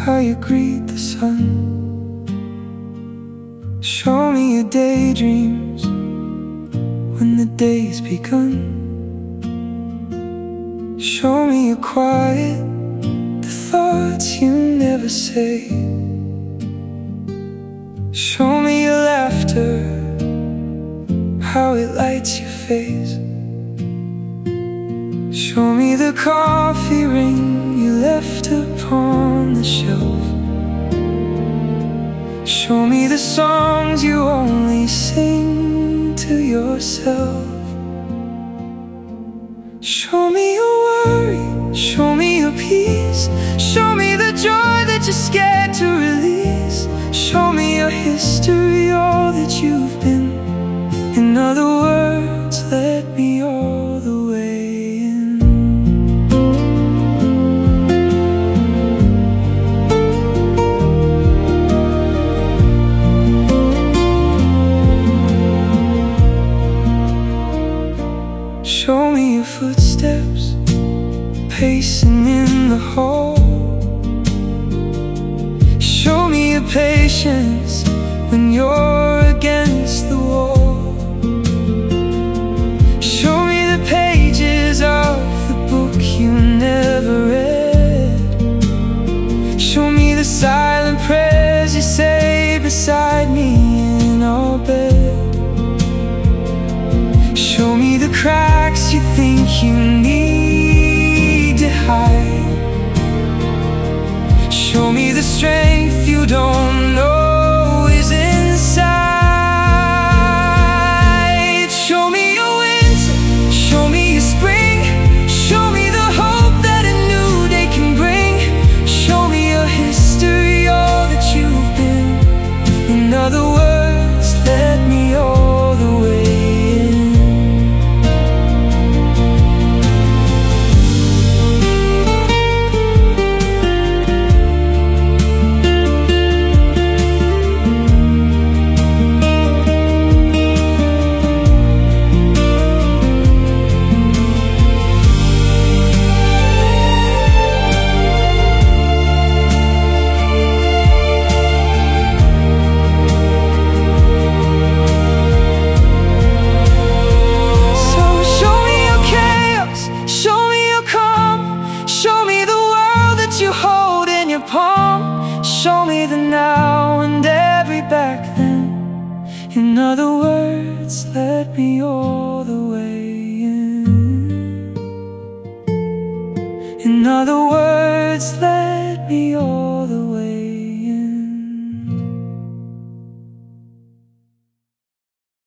how you greet the sun. Show me your daydreams when the day's begun. Show me your quiet, the thoughts you never say. Show me your laughter, how it lights your face. Show me the coffee ring you left upon the shelf. Show me the songs you only sing to yourself. Show me your worry, show me your peace. Show me the joy that you're scared to release. Show me your history, all that you've been. In other words, let me all the way in. Show me your footsteps, pacing in the hall. Show me your patience when you're against the wall. Show me the pages of the book you never read. Show me the silent prayers you say beside me in our bed. Show me the cracks you think you need to hide. Show me the strength you don't know is inside. Show me your winter, show me your spring. Show me the hope that a new day can bring. Show me your history, all that you've been. In other words, let me all the way in. You hold in your palm. Show me the now and every back then. In other words, let me all the way in. In other words, let me all